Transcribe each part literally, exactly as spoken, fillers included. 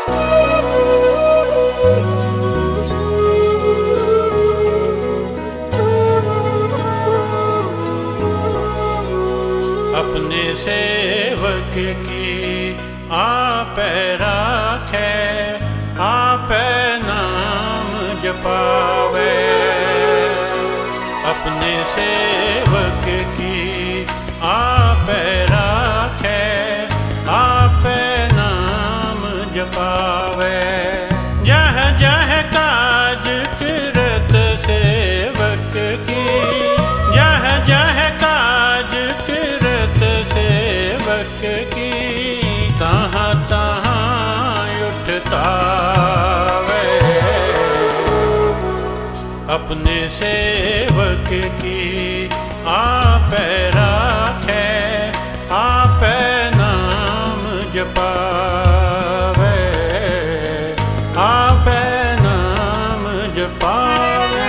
अपने सेवक की आपे राखे, आपे नाम जपावे। अपने सेवक की आपे राखे, आपे नाम जपावे। जह जह काज किरत सेवक की, जह जह काज किरत सेवक की, तहाँ तहाँ उठता वे। अपने सेवक की आपे राखे, आपे नाम जपावे, आपे नाम जपावे।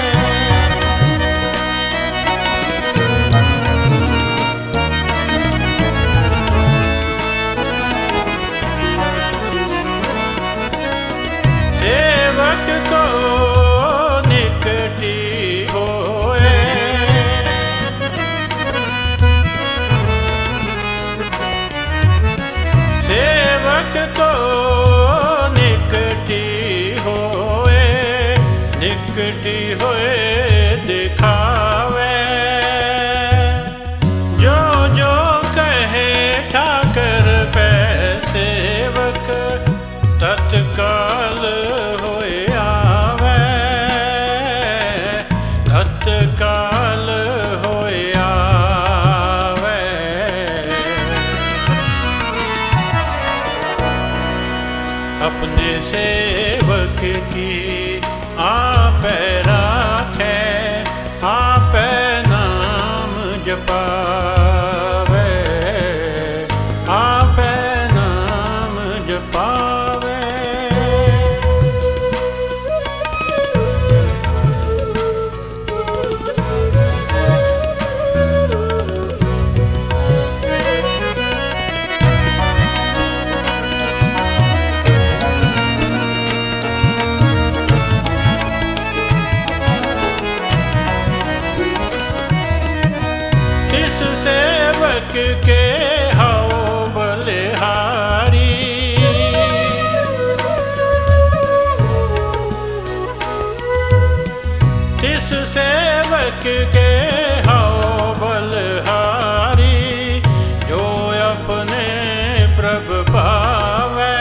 सेवक को निकटी होए, सेवक को निकटी होए, निकटी होए दिखावे। जो जो कहे ठाकर पे सेवक, तत्काल होए आवे, तत्काल होए आवे। अपने सेवक की आपे राखे, आपे नाम जपावे, आपे नाम जपावे। इस सेवक के हाओ बलिहारी, इस सेवक के हाओ बलिहारी, जो अपने प्रभु पावे।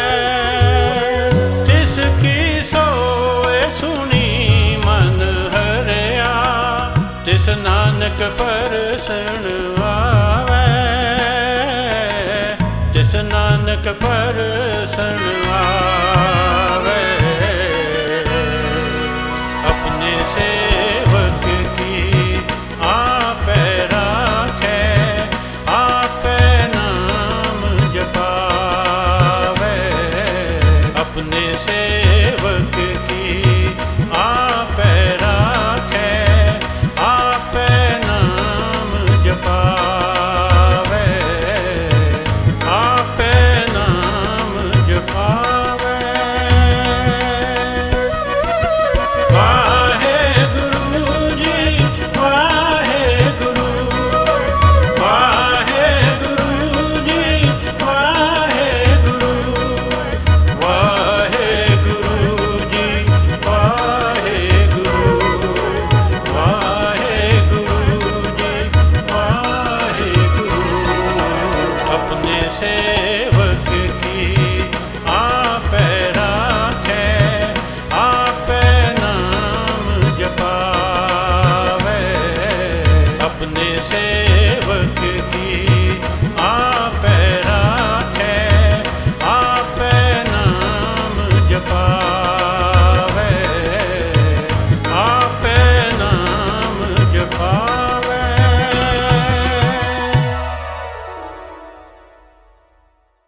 तिसकी सोए सुनी मन हरिया, तिस नानक परसण आवे, तिस नानक परसण